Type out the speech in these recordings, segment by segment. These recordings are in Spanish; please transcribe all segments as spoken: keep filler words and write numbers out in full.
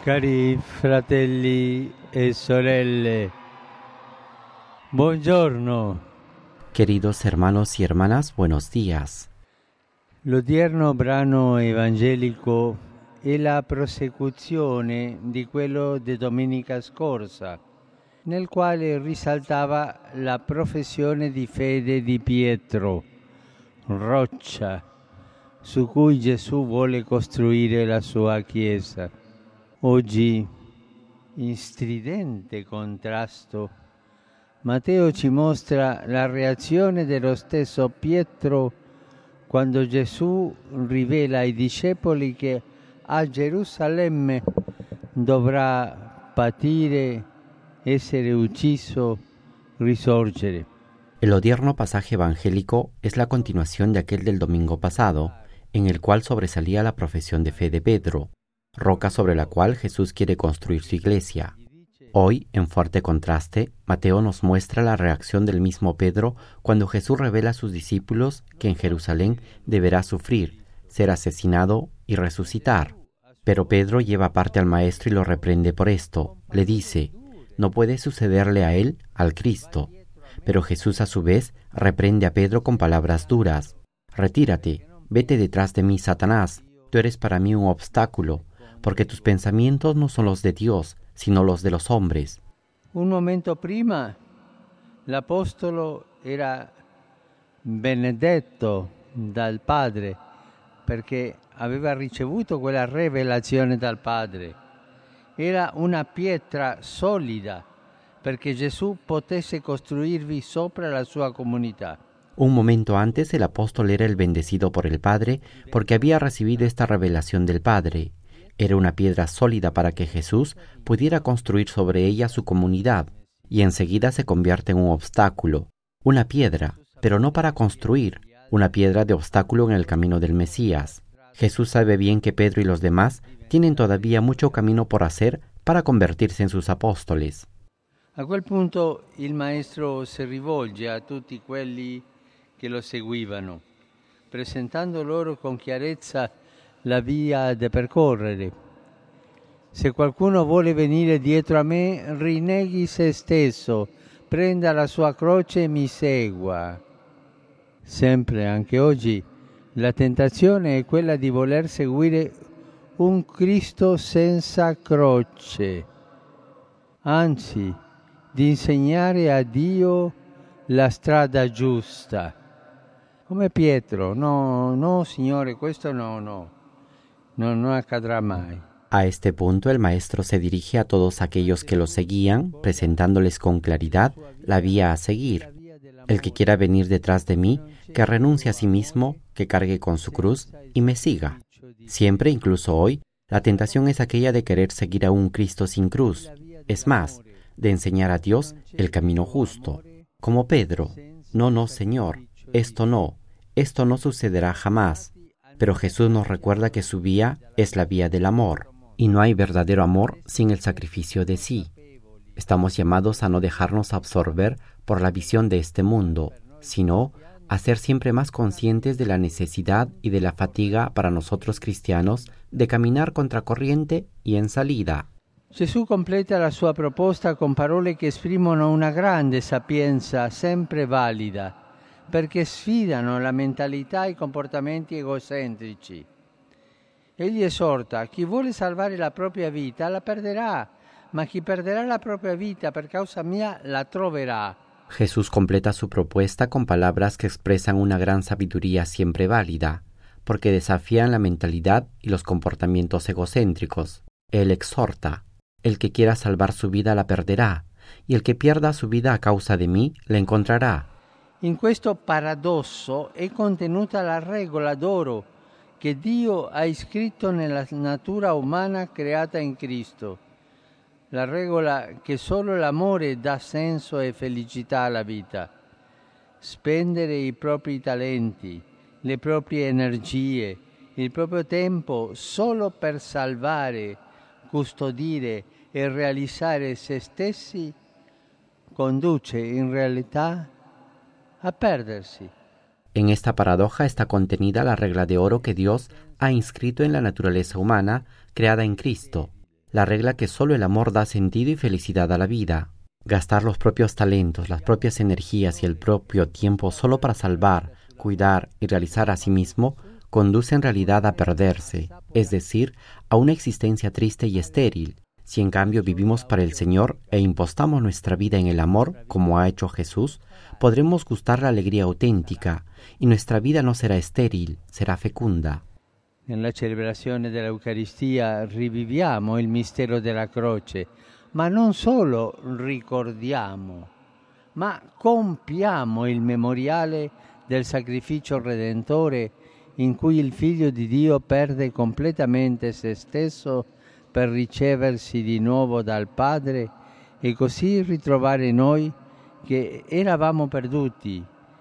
Cari fratelli e sorelle, buongiorno. Queridos hermanos y hermanas, buenos días. L'odierno brano evangelico è la prosecuzione di quello di domenica scorsa, nel quale risaltava la professione di fede di Pietro, roccia su cui Gesù vuole costruire la sua Chiesa. Oggi, in stridente contrasto, Matteo ci mostra la reazione dello stesso Pietro quando Gesù rivela ai discepoli che a Gerusalemme dovrà patire, essere ucciso, risorgere. El odierno pasaje evangélico es la continuación de aquel del domingo pasado, en el cual sobresalía la profesión de fe de Pedro, roca sobre la cual Jesús quiere construir su iglesia. Hoy, en fuerte contraste, Mateo nos muestra la reacción del mismo Pedro cuando Jesús revela a sus discípulos que en Jerusalén deberá sufrir, ser asesinado y resucitar. Pero Pedro lleva aparte al Maestro y lo reprende por esto. Le dice, no puede sucederle a él, al Cristo. Pero Jesús a su vez reprende a Pedro con palabras duras. Retírate, vete detrás de mí, Satanás, tú eres para mí un obstáculo, porque tus pensamientos no son los de Dios, sino los de los hombres. Un momento prima l'Apostolo era benedetto dal Padre perché aveva ricevuto quella rivelazione dal Padre. Era una pietra solida perché Gesù potesse costruirvi sopra la sua comunità. Un momento antes el apóstol era el bendecido por el Padre porque había recibido esta revelación del Padre. Era una piedra sólida para que Jesús pudiera construir sobre ella su comunidad, y enseguida se convierte en un obstáculo, una piedra, pero no para construir, una piedra de obstáculo en el camino del Mesías. Jesús sabe bien que Pedro y los demás tienen todavía mucho camino por hacer para convertirse en sus apóstoles. A quel punto il Maestro si rivolge a tutti quelli che lo seguivano, presentando loro con chiarezza la via da percorrere. Se qualcuno vuole venire dietro a me, rinneghi se stesso, prenda la sua croce e mi segua. Sempre, anche oggi, la tentazione è quella di voler seguire un Cristo senza croce, anzi, di insegnare a Dio la strada giusta. Come Pietro, no, no, Signore, questo no, no. No, no accadrá mai. A este punto el Maestro se dirige a todos aquellos que lo seguían, presentándoles con claridad la vía a seguir. El que quiera venir detrás de mí, que renuncie a sí mismo, que cargue con su cruz y me siga. Siempre, incluso hoy, la tentación es aquella de querer seguir a un Cristo sin cruz. Es más, de enseñar a Dios el camino justo. Como Pedro, no, no, Señor, esto no, esto no sucederá jamás. Pero Jesús nos recuerda que su vía es la vía del amor, y no hay verdadero amor sin el sacrificio de sí. Estamos llamados a no dejarnos absorber por la visión de este mundo, sino a ser siempre más conscientes de la necesidad y de la fatiga para nosotros cristianos de caminar contracorriente y en salida. Gesù completa la sua proposta con parole che esprimono una grande sapienza sempre valida, perché sfidano la mentalità e i comportamenti egocentrici. Egli esorta, chi vuole salvare la propria vita la perderà, ma chi perderà la propria vita per causa mia la troverà. Jesús completa su propuesta con palabras que expresan una gran sabiduría siempre válida, porque desafían la mentalidad y los comportamientos egocéntricos. Él exhorta, el que quiera salvar su vida la perderá, y el que pierda su vida a causa de mí la encontrará. In questo paradosso è contenuta la regola d'oro che Dio ha iscritto nella natura umana creata in Cristo. La regola che solo l'amore dà senso e felicità alla vita. Spendere i propri talenti, le proprie energie, il proprio tempo solo per salvare, custodire e realizzare se stessi conduce in realtà a perdersi. En esta paradoja está contenida la regla de oro que Dios ha inscrito en la naturaleza humana creada en Cristo. la regla que solo el amor da sentido y felicidad a la vida. Gastar los propios talentos, las propias energías y el propio tiempo solo para salvar, cuidar y realizar a sí mismo conduce en realidad a perderse, es decir, a una existencia triste y estéril. Si en cambio vivimos para el Señor e impostamos nuestra vida en el amor, como ha hecho Jesús, podremos gustar la alegría auténtica y nuestra vida no será estéril, será fecunda. Nella celebrazione dell'Eucaristia riviviamo il mistero della croce, ma non solo ricordiamo, ma compiamo il memoriale del sacrificio redentore in cui il Figlio di Dio perde completamente se stesso per riceversi di nuovo dal Padre e così ritrovare noi che eravamo perduti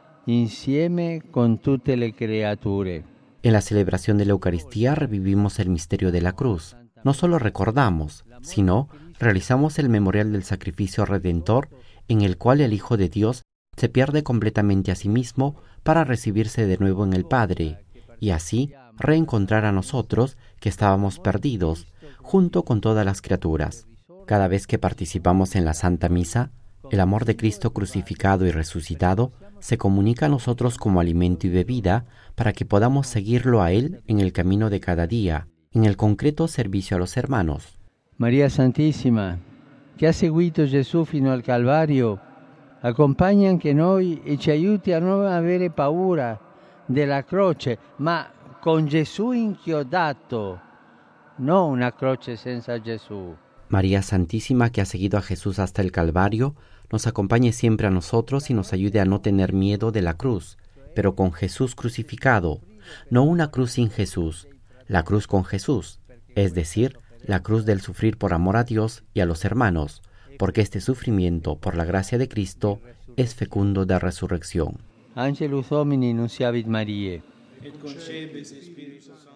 insieme con tutte le creature. En la celebración de la Eucaristía revivimos el misterio de la cruz. No solo recordamos, sino realizamos el memorial del sacrificio redentor en el cual el Hijo de Dios se pierde completamente a sí mismo para recibirse de nuevo en el Padre, y así reencontrar a nosotros que estábamos perdidos, junto con todas las criaturas. Cada vez que participamos en la Santa Misa, el amor de Cristo crucificado y resucitado se comunica a nosotros como alimento y bebida para que podamos seguirlo a Él en el camino de cada día, en el concreto servicio a los hermanos. María Santissima, che ha seguito Gesù fino al Calvario, accompagna anche noi e ci aiuti a non avere paura della croce, ma con Gesù inchiodato, no una croce senza Gesù. María Santísima, que ha seguido a Jesús hasta el Calvario, nos acompañe siempre a nosotros y nos ayude a no tener miedo de la cruz, pero con Jesús crucificado, no una cruz sin Jesús, la cruz con Jesús, es decir, la cruz del sufrir por amor a Dios y a los hermanos, porque este sufrimiento, por la gracia de Cristo, es fecundo de resurrección. Angelus Domini nunciavit Mariae. Et concepes Spiritus Sancti.